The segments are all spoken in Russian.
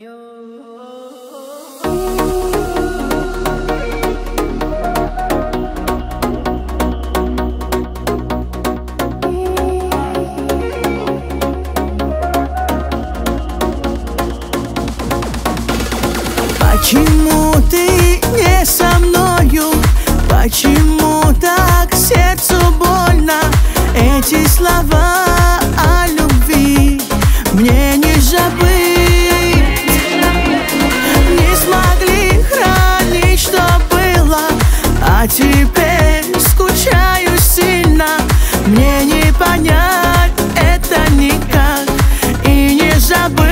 Почему ты не со мною? Почему так сердцу больно? Эти слова о любви мне не забыть. Не смогли хранить, что было, а теперь скучаю сильно. Мне не понять это никак и не забыть.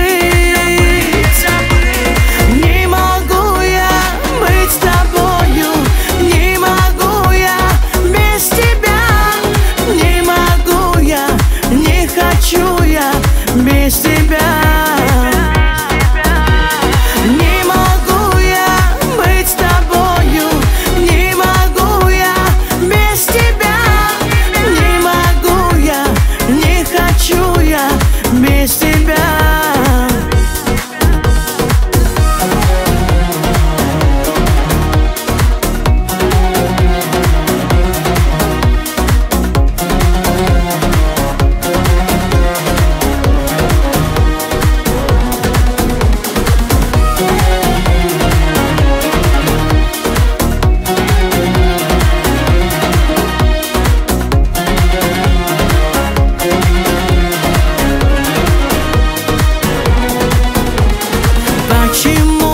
Без тебя не могу я быть с тобою, не могу я без тебя, не могу я, не хочу я без тебя. Почему